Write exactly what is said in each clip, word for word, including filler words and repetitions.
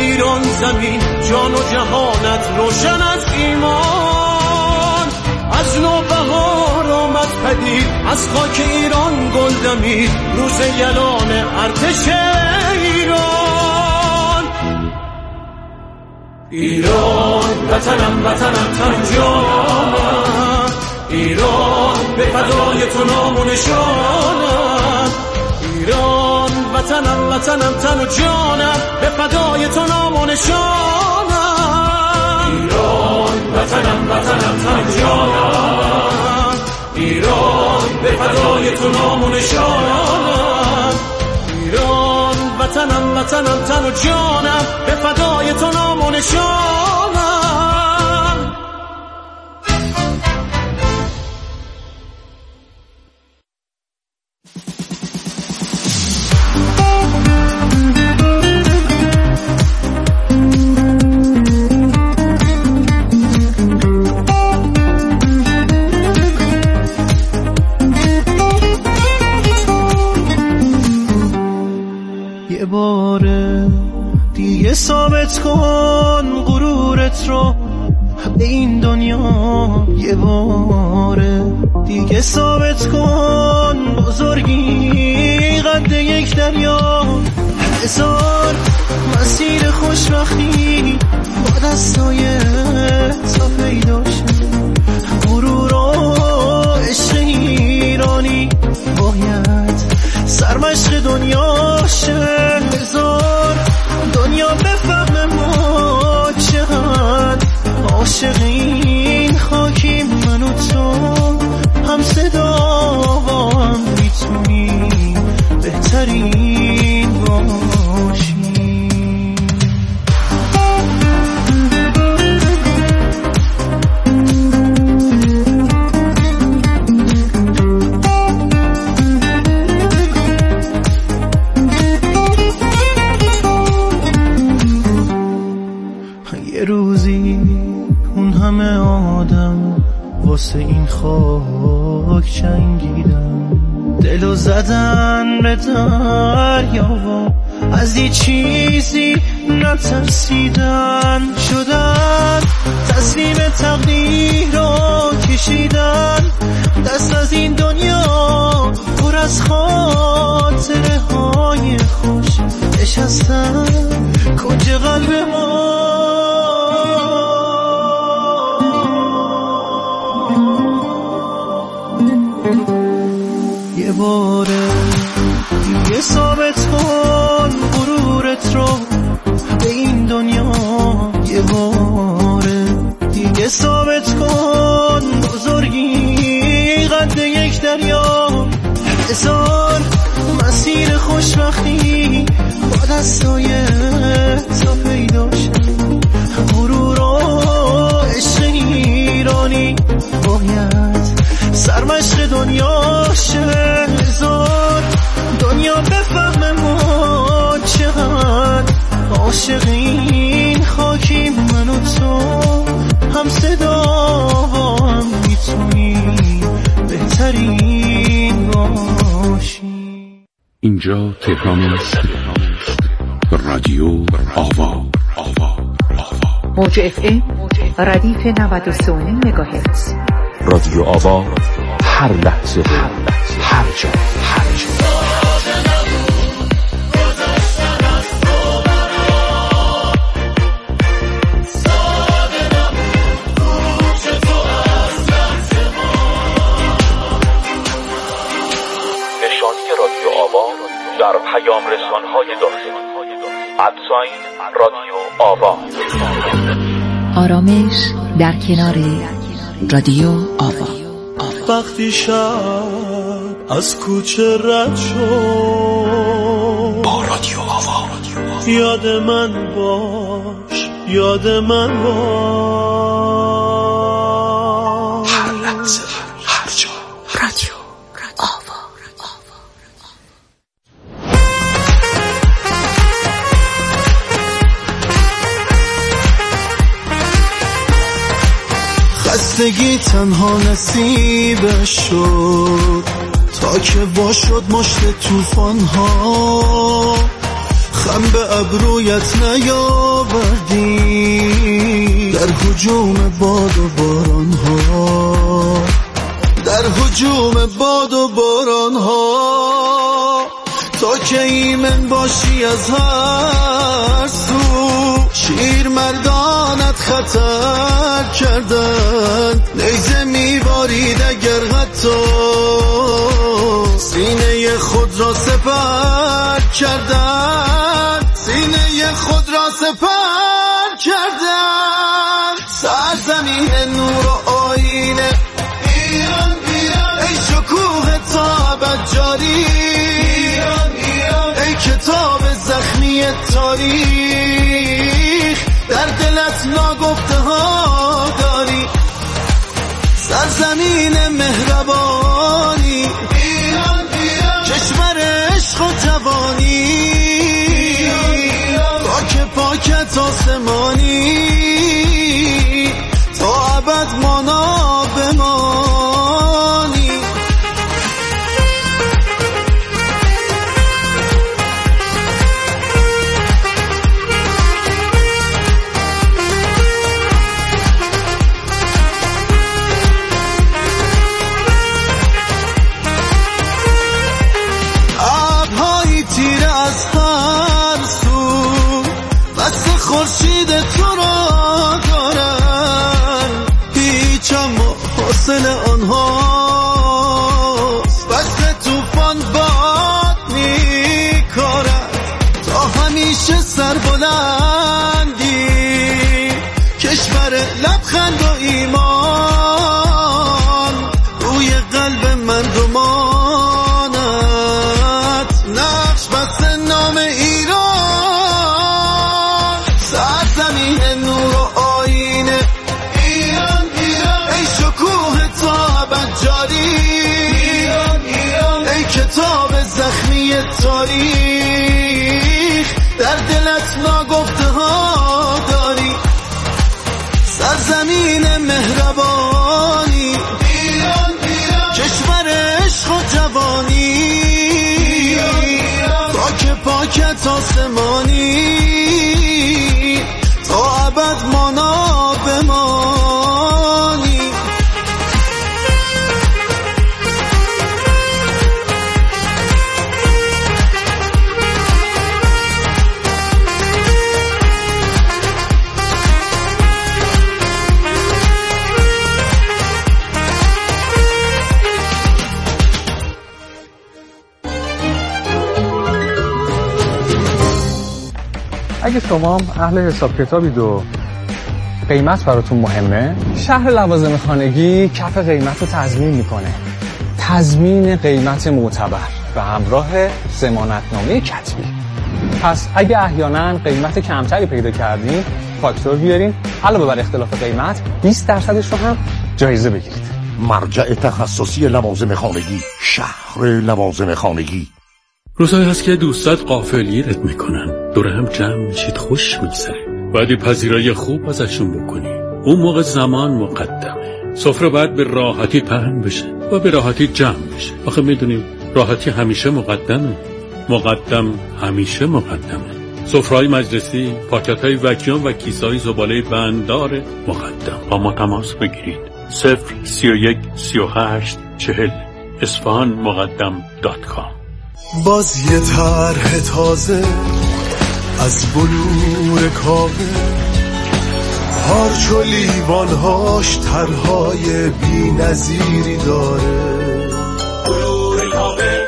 ایران زمین، جان و جهانت روشن از ایمان. از نوبهار آمد پدید، از خاک ایران گل دمید، روز یلان ارتش ایران. ایران وطنم وطنم تن و جانم، ایران به فدای تو نام و نشانم. ایران وطنم وطنم تن و جانم، به فدای تو نام و نشانم. ایران وطنم وطنم تن و جانم، ایران به فدای تو نام و نشانم. ایران وطنم وطنم تن و جانم، به فدای تو نام و نشانم. یه باره دیگه ثابت کن غرورت رو به این دنیا، یه باره دیگه ثابت کن بزرگی قد یک دریا. هزار مسیر خوشبختی با دستای تا پیدا شد، غرور و عشق ایرانی باید سرمشق دنیا شه. هزار دنیا بفهم ما چقدر عاشق این خاکی، من و تو هم صدا هم میتونی بهترین باشی. یه روزی اون همه آدم واسه این خاک جنگیدن، دلو زدن به دریا و از یه چیزی نترسیدن، شدن تسلیم تقدیر رو کشیدن. دست از این دنیا پر از خاطره های خوش نشستن کنج قلب ما. یه باره دیگه ثابت کن غرورت رو به این دنیا، یه باره دیگه ثابت کن بزرگی قد یک دریا. هزار مسیر خوشبختی با دستای تا پیدا شد، غرور و عشق ایرانی باید سرمشق دنیا شه. هزار دنیا بفهم ما چقدر عاشق این خاکی، من و تو هم صدا هم میتونی بهترین باشی. اینجا تهران است، رادیو آوا. موج اف ام ردیف نود و سه و نیم مگاهرتز. رادیو آوا، هر لحظه هر جا هر جا. نشانی رادیو آوا در پیام رسان‌های داخلی ادساین رادیو آوا. آرامش در کنار رادیو آوا. وقتی شب از کوچه رد شد با رادیو آوا، یاد من باش، یاد من باش. هر لحظه هر جا رادیو آوا. خستگی تنها نصیبش شد تا که وا شد مشت توفان ها. خم به ابرویت نیاوردی در هجوم باد و باران ها، در هجوم باد و باران ها. تا که ایمن باشی از هر سو، شیر مردانت خطر کردن، نیزه میبارید اگر حتی سینه خود را سپر کردن، سینه خود را سپر کردن. سرزمین نور و آینه ایران ایران، ای شکوه تا ابد جاری ایران ایران، ای کتاب زخمی تاریخ، در دلت ناگفته ها داری. سرزمین مهربانی ایران ایران، کشور عشق و جوانی ایران، پاک پاکت آسمانی، تا ابد مانا بمانی. خورشید تو را دارن، هیچ اما حاصل آنهاست. بسته توفان باد میکارد، تا همیشه سربلندی کشور لبخند و ایمان، روی قلب مردمانت نقش بسته نام ایران. زمین نور و آینه ایران ایران، ای شکوه تا ابد جاری ایران ایران، ای کتاب زخمی تاریخ، در دلت ناگفته ها داری. سرزمین مهربانی ایران ایران، کشور عشق و جوانی ایران ایران، پاک پاکت آسمانی، تا ابد مانا بمانی. اگه شما اهل حساب کتابید و قیمت براتون مهمه، شهر لوازم خانگی کف قیمت رو تضمین میکنه. تضمین قیمت معتبر و همراه ضمانتنامه کتبی. پس اگه احیانا قیمت کمتری پیدا کردین، فاکتور بیارین، علاوه بر اختلاف قیمت بیست درصدش رو هم جایزه بگیرید. مرجع تخصصی لوازم خانگی، شهر لوازم خانگی. روزایی هست که دوستات غافلگیرت میکنن، دور هم جمع میشید، خوش میگذره، باید پذیرای خوب ازشون بکنی. اون موقع زمان مقدمه، سفره باید به راحتی پهن بشه و به راحتی جمع بشه. آخه میدونیم راحتی همیشه مقدمه، مقدم همیشه مقدمه. سفره‌های مجلسی، پاکت‌های وکیوم و کیسه‌های زباله بنددار مقدم. با ما تماس بگیرید. صفر سی و یک سی و هشت چهل اصفهان مقدم دات کام. باز یه طرح تازه از بلور کاغذ، هارچ و لیوانهاش طرحهای بی نظیری داره. بلور کاغذ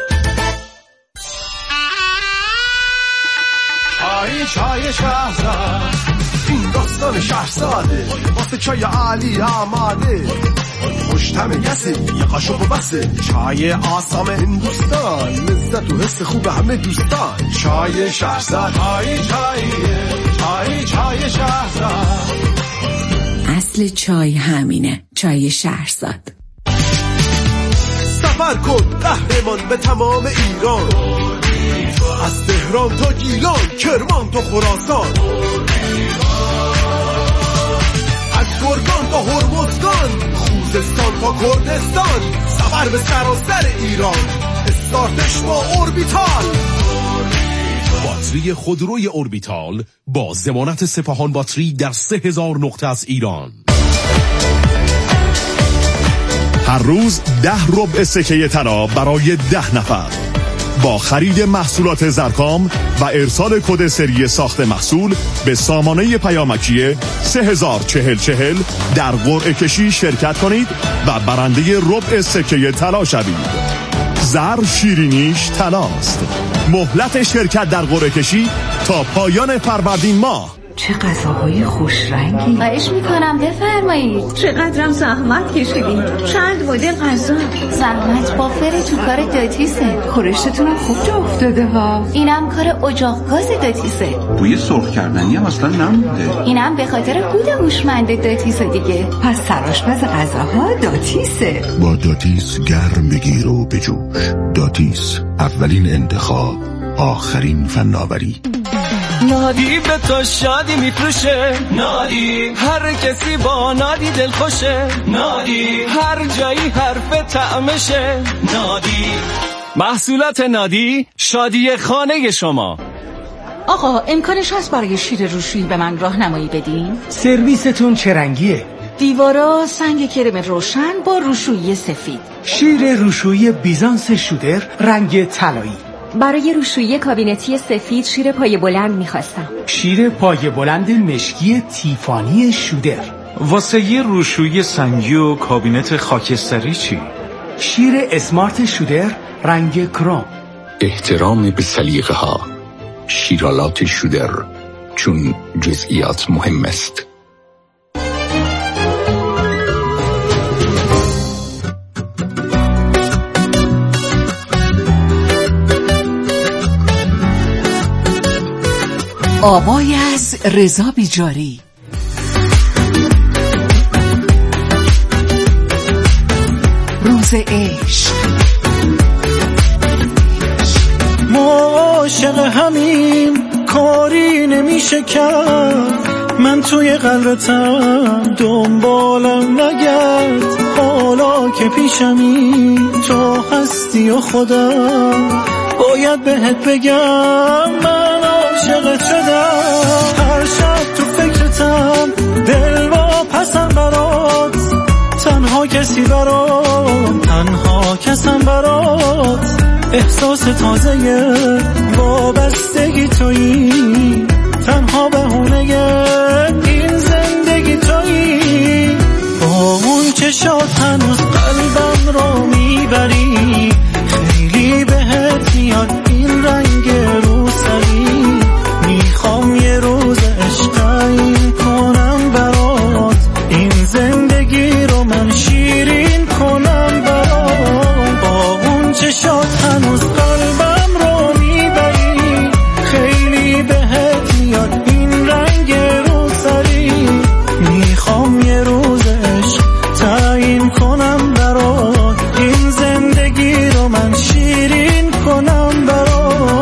چای چای شهرزاد، این داستان شهرزاده، واسه چای علی آماده، خوشتم یسه یه قاشق و بسه، چای آسام هندوستان، لذت و حس خوب همه دوستان. چای شهرزاد، چای چاییه، چای چای شهرزاد. اصل چای همینه، چای شهرزاد. سفر کن قهرمان به تمام ایران، از تهران تا گیلان، کرمان تا خراسان، از گرگان تا هرمزگان، خوزستان تا کردستان. سفر به سراسر ایران، استارتش با اوربیتال. باتری خودروی اوربیتال با ضمانت سپاهان باتری در سه هزار نقطه از ایران. هر روز ده ربع سکه طلا برای ده نفر. با خرید محصولات زرکام و ارسال کد سری ساخت محصول به سامانه پیامکی سه هزار چهل چهل در قرعه کشی شرکت کنید و برنده ربع سکه طلا شوید. زر شیرینیش طلاست. مهلت شرکت در قرعه کشی تا پایان فروردین ماه. چه غذاهای خوش رنگی. خواهش میکنم بفرمایید. چقدرم زحمت کشیدین. چند مدل غذا. زحمت بافر تو کار داتیسه. خورشتتونم خوب جا افتاده ها. اینم کار اجاق گاز داتیسه. بوی سرخ کردنی هم اصلا نمونده. اینم به خاطر کود هوشمند داتیسه دیگه. پس سرآشپز غذاها داتیسه. با داتیس گرم بگیر و بجوش. داتیس، اولین انتخاب، آخرین فناوری. نادی به تو شادی میفروشه، نادی هر کسی با نادی دل خوشه، نادی هر جایی حرف طعمشه، نادی محصولات نادی شادی خانه شما. آقا امکانش هست برای شیر روشویی به من راهنمایی بدین؟ سرویستون چه رنگیه؟ دیوارا سنگ کرم روشن با روشویی سفید. شیر روشویی بیزانس شودر رنگ طلایی. برای روشویی کابینتی سفید شیر پایه بلند میخواستم. شیر پایه بلند مشکی تیفانی شودر. واسه یه روشویی سنگی و کابینت خاکستری چی؟ شیر اسمارت شودر رنگ کروم. احترام به سلیقه ها. شیرالات شودر، چون جزئیات مهم است. آوای از رضا بیجاری. روز عشق. ما عاشق همیم، کاری نمیشه کرد. من توی قلبتم دنبالم نگرد. حالا که پیشمی تو هستی و خودم باید بهت بگم من عاشقت شدم. هر شب تو فکرتم، دل با پسم برات، تنها کسی برات، تنها کسم برات. احساس تازه وابستگی تویی، تنها بهونه این زندگی تویی. با اون چشات هنوز قلبم رو میبری، خیلی بهت میاد این رنگ روسری. میخوام یه روز عشق تعیین کنم برات، این زندگی رو من شیرین کنم برات. با اون چشات هنوز قلبم رو میبری، خیلی بهت میاد این رنگ روسری. میخوام یه روز عشق تعیین کنم برات، این زندگی رو من شیرین کنم برات.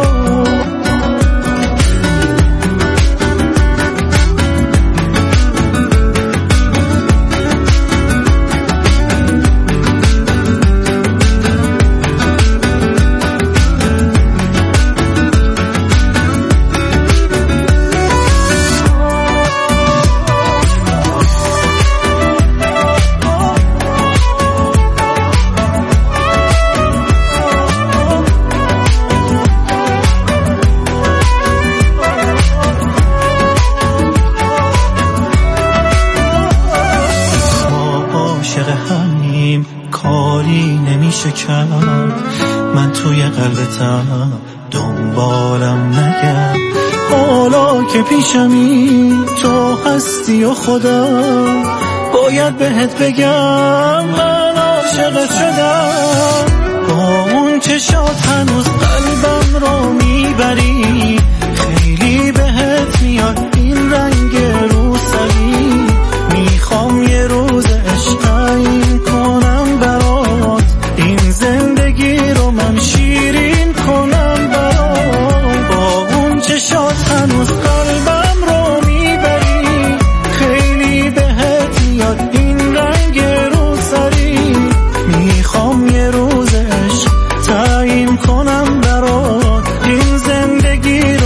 من توی قلبتم دنبالم نگرد. حالا که پیشمی تو هستی و خودم باید بهت بگم من عاشقت شدم. با اون چشات هنوز قلبم رو میبری، خیلی بهت میاد این رنگ روسری. میخوام یه روز عشق تعیین کنم برات، این زندگی رو من شیرین کنم برات. با اون چشات هنوز قلبم رو میبری، خیلی بهت میاد این رنگ روسری. میخوام یه روز عشق تعیین کنم برات، این زندگی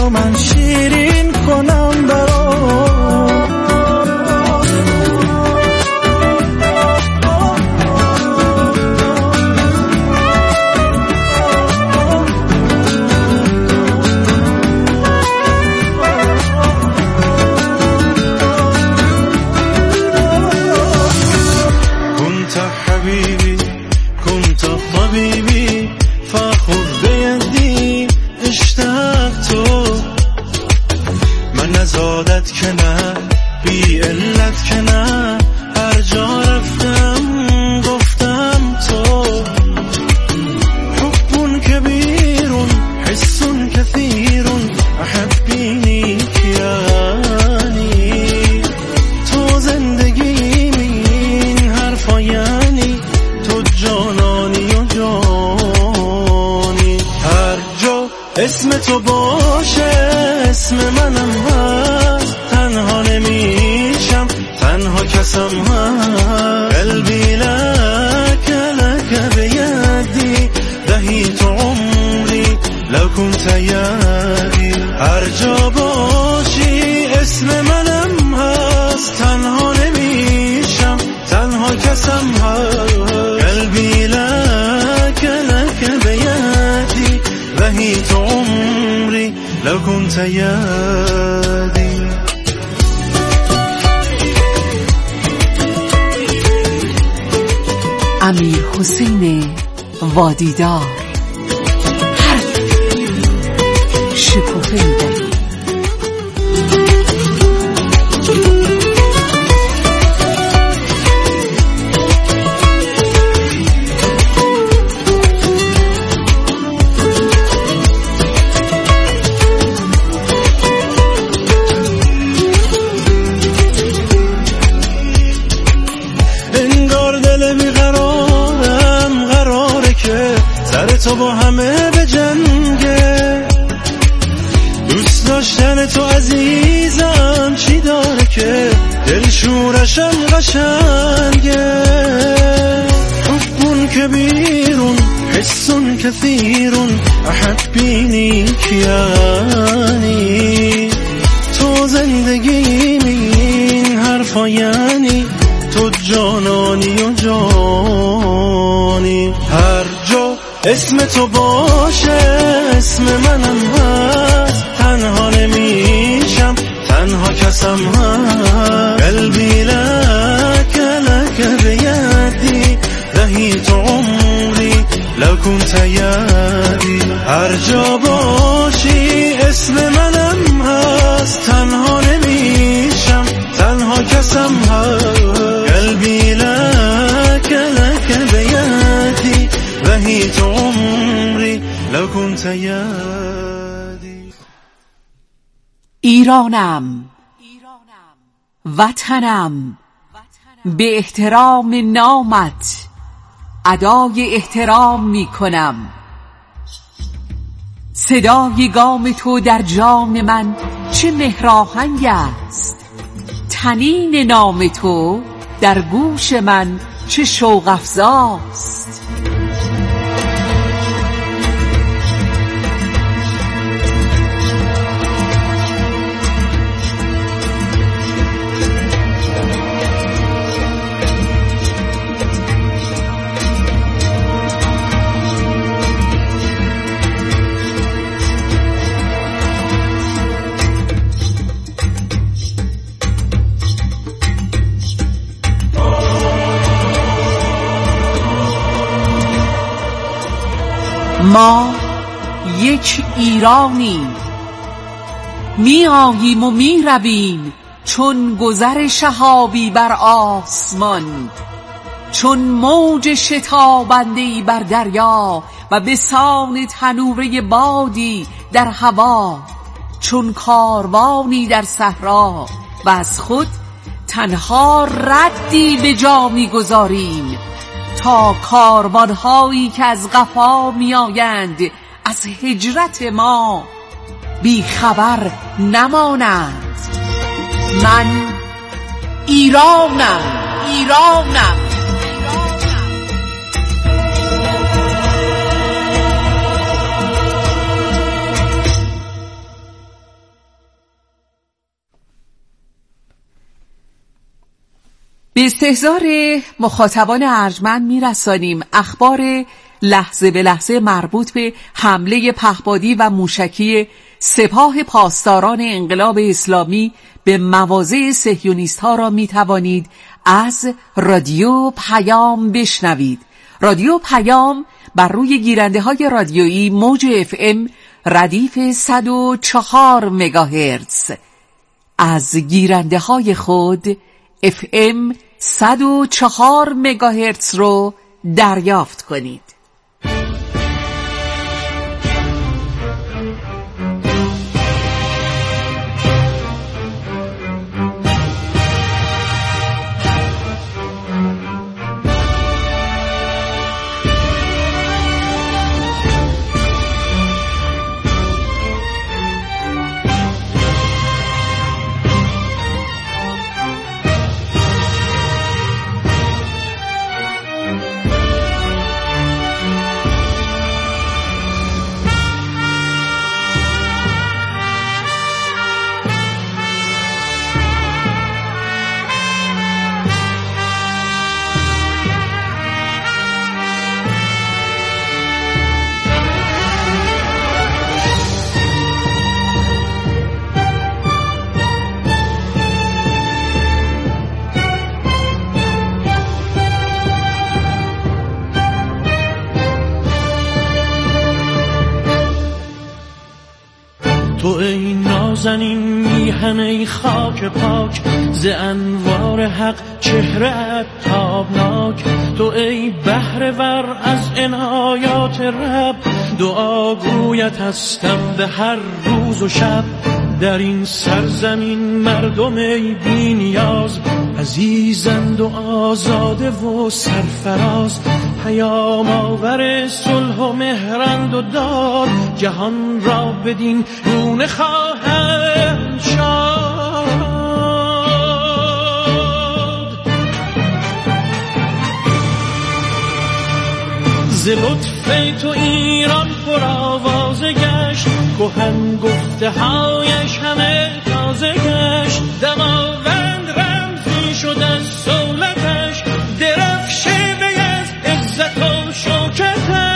که نه، بی علت که نه، هر جا رفتم گفتم تو. حبون کبیرون حسون کثیرون احبینی کیانی. تو زندگی این حرفا یعنی تو جانانی و جانی. هر جا اسم تو باشه اسم منم هست، تنها نمیشم تنها کسم هست. قلبی لک لک بیدی دهی تو عمری لو کنت یدی. هر جا باشی اسم منم هست، تنها نمیشم تنها کسم هست. قلبی لک لک بیدی دهی تو عمری لو کنت یدی. امیر حسین وادیدار. هر شکوفه میدهی. تو با همه به جنگه، دوست داشتن تو عزیزم چی داره که دل شورشم قشنگه. حبون کبیرون حسون کثیرون احبینی کیانی. تو زندگی این حرفا یعنی تو جانانی و جانی. هر جا اسم تو باشه اسم منم هست، تنها نمیشم تنها کسم هست. قلبی لک لک بیدی دهی تو عمری لو کنت یدی. هر جا باشی اسم منم هست، تنها نمیشم تنها کسم هست. قلبی لک لک بیدی دهی تو عمری لو کنت یدی. ایرانم وطنم به احترام نامت ادای احترام می کنم. صدای گام تو در جان من چه مهراهنگ است، طنین نام تو در گوش من چه شوق افزاست. ما یک ایرانی، می آییم و می رویم چون گذر شهابی بر آسمان، چون موج شتابنده‌ای بر دریا و به سان تنوره بادی در هوا، چون کاروانی در صحرا و از خود تنها ردی به جا می گذاریم تا کاروانهایی که از قفا می آیند از هجرت ما بی خبر نمانند. من ایرانم، ایرانم. به استحضار مخاطبان ارجمند میرسانیم اخبار لحظه به لحظه مربوط به حمله پهپادی و موشکی سپاه پاسداران انقلاب اسلامی به مواضع صهیونیست ها را می توانید از رادیو پیام بشنوید. رادیو پیام بر روی گیرنده های رادیویی موج اف ام ردیف صد و چهار مگاهرتز از گیرنده های خود اف ام صد و چهار مگاهرتز رو دریافت کنید. تو ای نازنین میهن ای خاک پاک، ز انوار حق چهره تابناک. تو ای بهره ور از عنایات رب، دعاگویت هستم به هر روز و شب. در این سرزمین مردم ای بی نیاز، عزیزند و آزاده و سرفراز. پیام آور صلح و مهرند و داد، جهان را بدین گونه خواهند شاد. ز لطف تو ایران پر آوازه گشت، کهن گفته هایش همه تازه گشت. دماوند رمزی شد از سولتش، درفشه بیز عزت و شوکتش.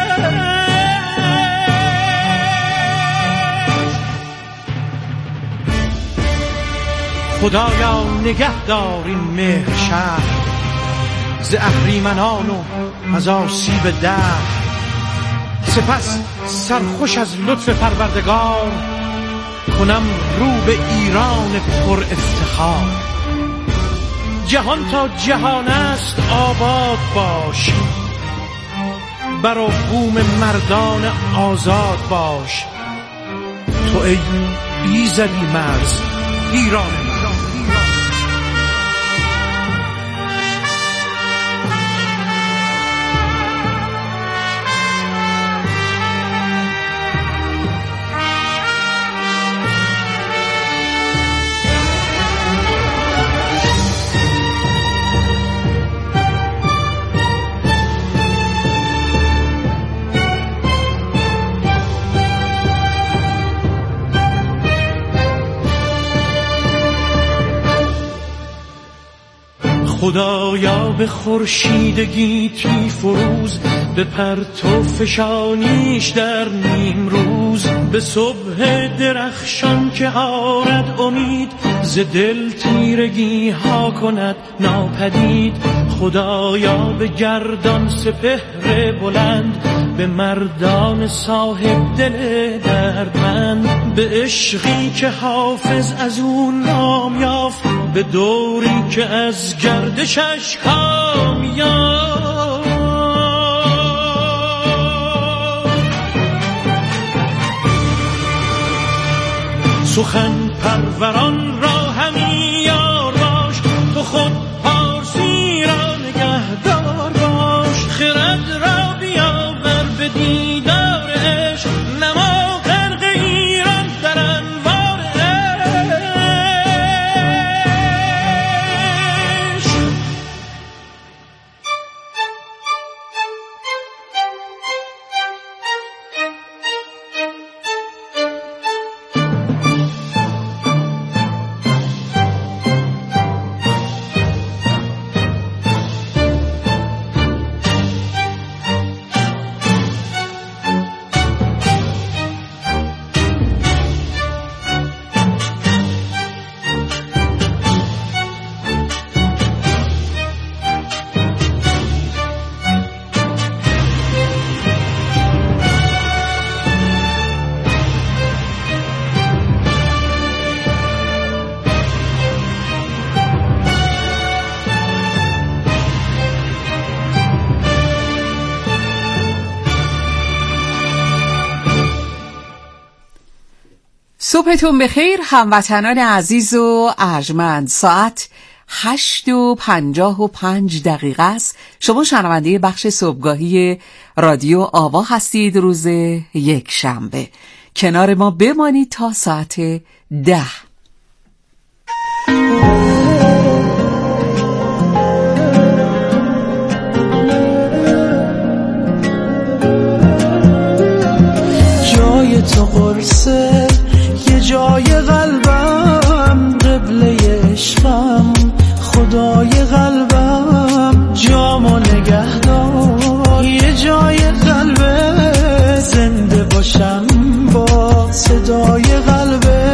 خدایا نگه دار این مهر شهر، ز اهریمنان و از آسیب دهر. سپس سرخوش از لطف پروردگار، کنم رو به ایران پر افتخار. جهان تا جهان است آباد باش، بر و بوم مردان آزاد باش. تو ای ایزدی مرز ایران من. خدایا به خورشیدگی تی فروز، به پرتو فشانیش در نیم روز. به صبح درخشان که آرد امید، ز دل تیرگی ها کند ناپدید. خدایا به گردان سپهر بلند، به مردان صاحب دل دردمند. به عشقی که حافظ از اون نام یافت، به دوری که از گردشش کام یافت. سخن پروران را همی یار باش، تو خود پارسی را نگهدار باش. خرد را بیاور به دیدار عشق، نما غرق ایران در انوار عشق. صبحتون بخیر هموطنان عزیز و ارجمند. ساعت هشت و پنجاه و پنج دقیقه است. شما شنونده بخش صبحگاهی رادیو آوا هستید. روز یک شنبه کنار ما بمانید تا ساعت ده. جای تو قرصه یه جای قلبم، قبله عشقم خدای قلبم، جامو نگه دار یه جای قلبه، زنده باشم با صدای قلبه.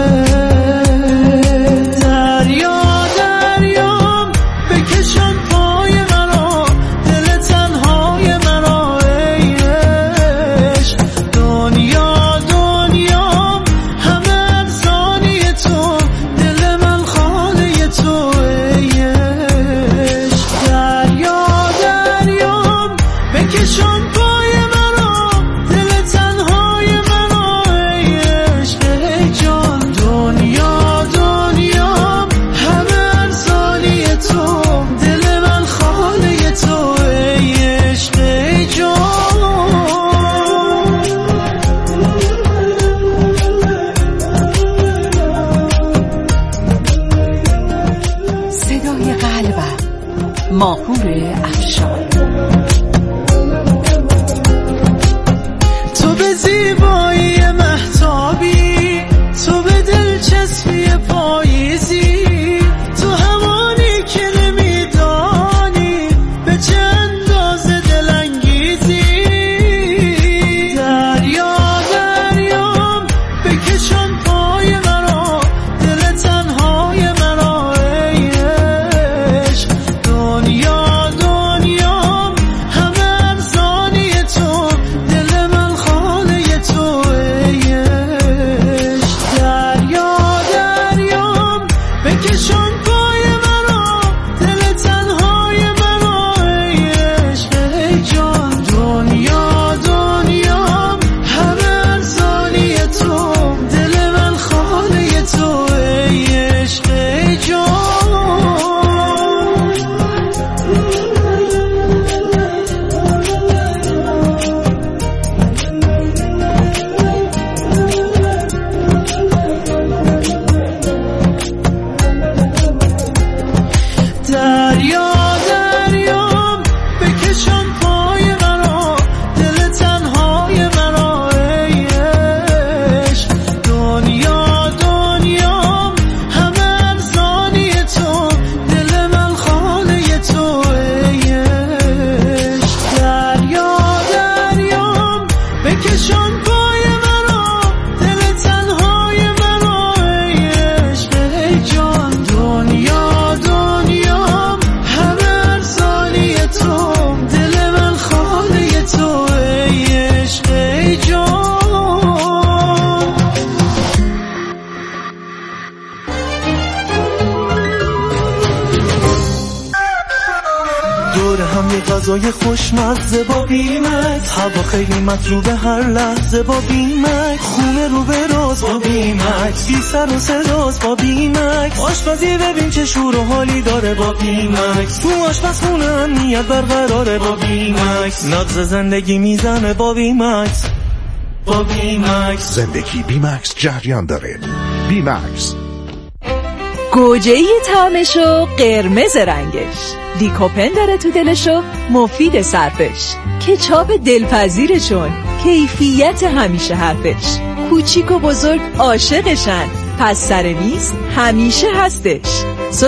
دریا دریام بکشن پای منو، دل تنهای منو ای عشق. دنیا دنیام همه افسانه تو، دل من خانه تو ای عشق. دریا دریام بکشن پای منو، دل تنهای منو ای عشق ای جان. دنیا دنیام همه افسانه تو، دل من خانه تو ای عشق ای جان. صدای قلبم، ماهور افشار. تو به زیبایی مهتابی، تو به دلچسبی پاییزی، تو همانی که نمیدانی به چه اندازه دلانگیزی. دریا دریام بکشن پای منو، دل تنهای منو ای عشق. دنیا دنیام همه افسانه تو، دل من خانه تو ای عشق. دریا دریام بکشن پای منو، دل تنهای منو ای عشق ای جان. دنیا دنیام همه افسانه تو، دل من خانه تو ای عشق ای جان. دریا دریام بکشن پای منو، دل تنهای منو ای عشق. دنیا دنیام همه افسانه تو، دل من خانه تو ای عشق. دریا دریام بکشن پای منو، دل تنهای منو ای عشق ای جان. دنیا دنیام همه افسانه تو، دل من خانه تو ای عشق ای جان. دور هم یه غذای خوشمزه با بیمت، هوا خیلی مطلوبه هر لحظه با بیمت، خونه رو به راز با بیمت، بی سر و صداست با بیمت، آشپزی ببین چه شور و حالی داره با بیمت، تو آشپزخونه امنیت برقراره با بیمت، نبض زندگی میزنه با بیمت، با بیمت. زندگی بیمکس جریان داره. بیمکس گوجه‌ای طعمشو قرمز رنگش، لیکوپن داره تو دلشو مفید صرفش، کچاپ دلپذیرشون کیفیت همیشه حرفش، کوچیک و بزرگ عاشقشن، پس سر نیست همیشه هستش.